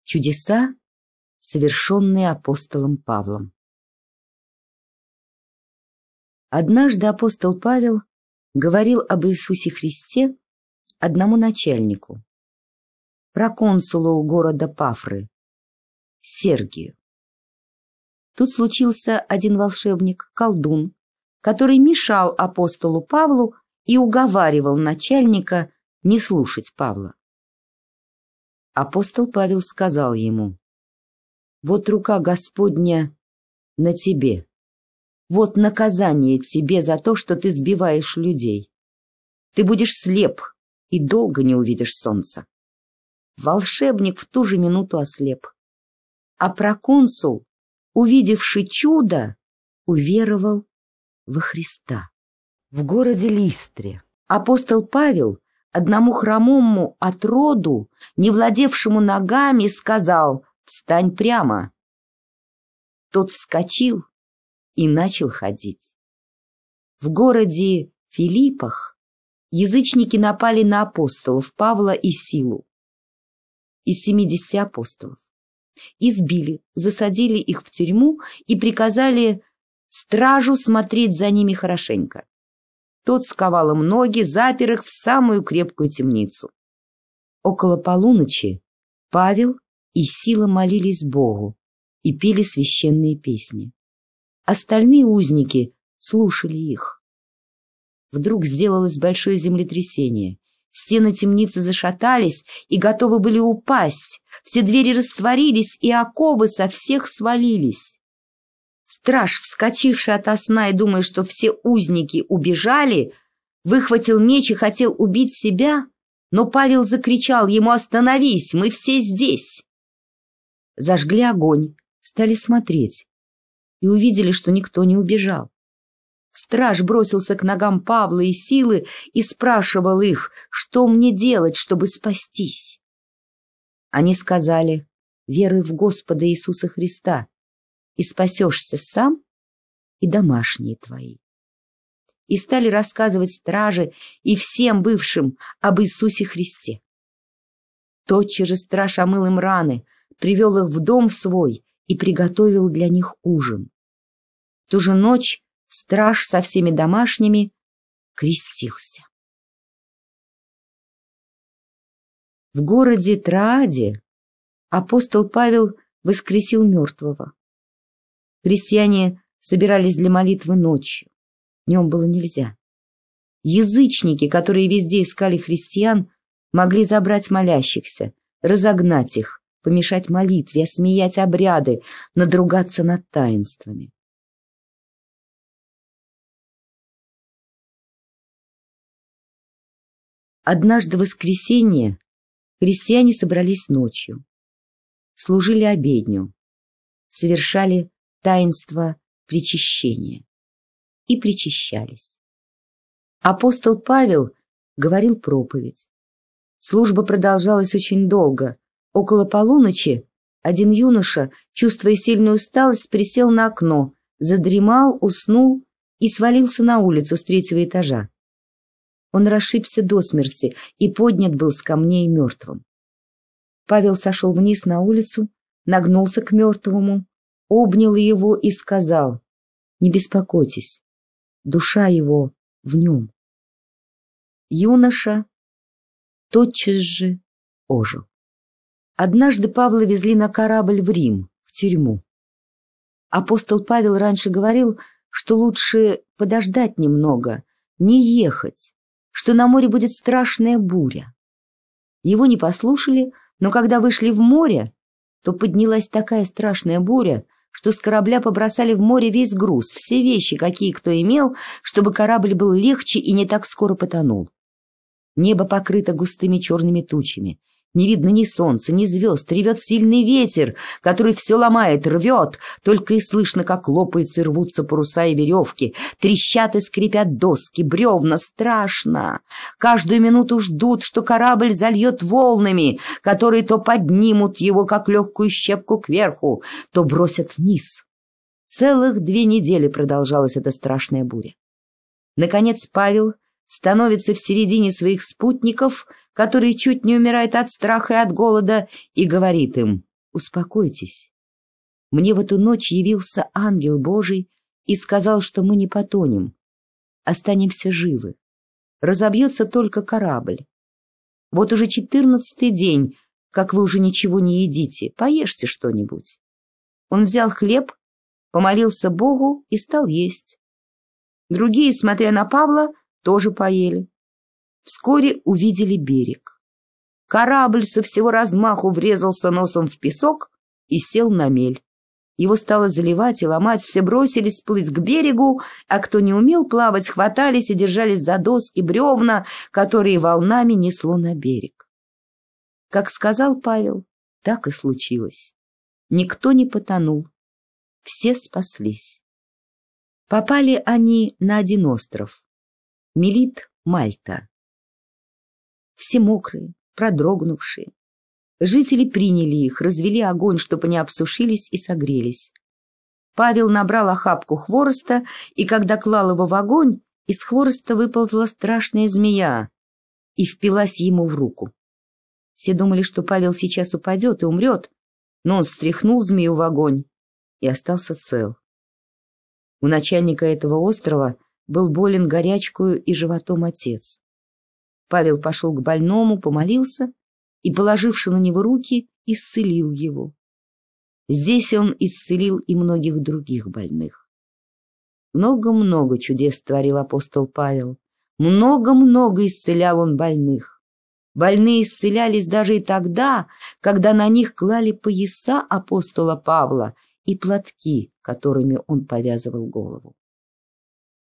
Чудеса, совершенные апостолом Павлом. Однажды апостол Павел говорил об Иисусе Христе одному начальнику, проконсулу города Пафры, Сергию. Тут случился один волшебник, колдун, который мешал апостолу Павлу и уговаривал начальника не слушать Павла. Апостол Павел сказал ему: «Вот рука Господня на тебе, вот наказание тебе за то, что ты сбиваешь людей. Ты будешь слеп и долго не увидишь солнца». Волшебник в ту же минуту ослеп, а проконсул, увидевший чудо, уверовал во Христа. В городе Листре апостол Павел одному хромому от роду, не владевшему ногами, сказал: «Встань прямо». Тот вскочил и начал ходить. В городе Филиппах язычники напали на апостолов Павла и Силу из 70 апостолов. Избили, засадили их в тюрьму и приказали стражу смотреть за ними хорошенько. Тот сковал им ноги, запер их в самую крепкую темницу. Около полуночи Павел и Сила молились Богу и пели священные песни. Остальные узники слушали их. Вдруг сделалось большое землетрясение. Стены темницы зашатались и готовы были упасть. Все двери растворились, и оковы со всех свалились. Страж, вскочивший ото сна и думая, что все узники убежали, выхватил меч и хотел убить себя, но Павел закричал ему: «Остановись, мы все здесь!» Зажгли огонь, стали смотреть и увидели, что никто не убежал. Страж бросился к ногам Павла и Силы и спрашивал их, что мне делать, чтобы спастись. Они сказали: «Веруй в Господа Иисуса Христа, и спасешься сам и домашние твои». И стали рассказывать страже и всем бывшим об Иисусе Христе. Тотчас же страж омыл им раны, привел их в дом свой и приготовил для них ужин. В ту же ночь страж со всеми домашними крестился. В городе Трааде апостол Павел воскресил мертвого. Христиане собирались для молитвы ночью. Днем было нельзя. Язычники, которые везде искали христиан, могли забрать молящихся, разогнать их, помешать молитве, осмеять обряды, надругаться над таинствами. Однажды в воскресенье христиане собрались ночью, служили обедню, совершали таинство причащения и причащались. Апостол Павел говорил проповедь. Служба продолжалась очень долго. Около полуночи один юноша, чувствуя сильную усталость, присел на окно, задремал, уснул и свалился на улицу с 3-го этажа. Он расшибся до смерти и поднят был с камней мертвым. Павел сошел вниз на улицу, нагнулся к мертвому, обнял его и сказал: «Не беспокойтесь, душа его в нем». Юноша тотчас же ожил. Однажды Павла везли на корабль в Рим, в тюрьму. Апостол Павел раньше говорил, что лучше подождать немного, не ехать, что на море будет страшная буря. Его не послушали, но когда вышли в море, то поднялась такая страшная буря, что с корабля побросали в море весь груз, все вещи, какие кто имел, чтобы корабль был легче и не так скоро потонул. Небо покрыто густыми черными тучами. Не видно ни солнца, ни звезд, ревет сильный ветер, который все ломает, рвет, только и слышно, как лопаются и рвутся паруса и веревки, трещат и скрипят доски, бревна, страшно. Каждую минуту ждут, что корабль зальет волнами, которые то поднимут его, как легкую щепку, кверху, то бросят вниз. Целых 2 недели продолжалась эта страшная буря. Наконец Павел становится в середине своих спутников, которые чуть не умирают от страха и от голода, и говорит им: успокойтесь. Мне в эту ночь явился ангел Божий и сказал, что мы не потонем, останемся живы. Разобьется только корабль. Вот уже 14-й день, как вы уже ничего не едите, поешьте что-нибудь». Он взял хлеб, помолился Богу и стал есть. Другие, смотря на Павла, тоже поели. Вскоре увидели берег. Корабль со всего размаху врезался носом в песок и сел на мель. Его стало заливать и ломать, все бросились плыть к берегу, а кто не умел плавать, хватались и держались за доски, бревна, которые волнами несло на берег. Как сказал Павел, так и случилось. Никто не потонул, все спаслись. Попали они на один остров — Мелит, Мальта. Все мокрые, продрогнувшие. Жители приняли их, развели огонь, чтобы они обсушились и согрелись. Павел набрал охапку хвороста, и когда клал его в огонь, из хвороста выползла страшная змея и впилась ему в руку. Все думали, что Павел сейчас упадет и умрет, но он стряхнул змею в огонь и остался цел. У начальника этого острова был болен горячкою и животом отец. Павел пошел к больному, помолился и, положивши на него руки, исцелил его. Здесь он исцелил и многих других больных. Много-много чудес творил апостол Павел. Много-много исцелял он больных. Больные исцелялись даже и тогда, когда на них клали пояса апостола Павла и платки, которыми он повязывал голову.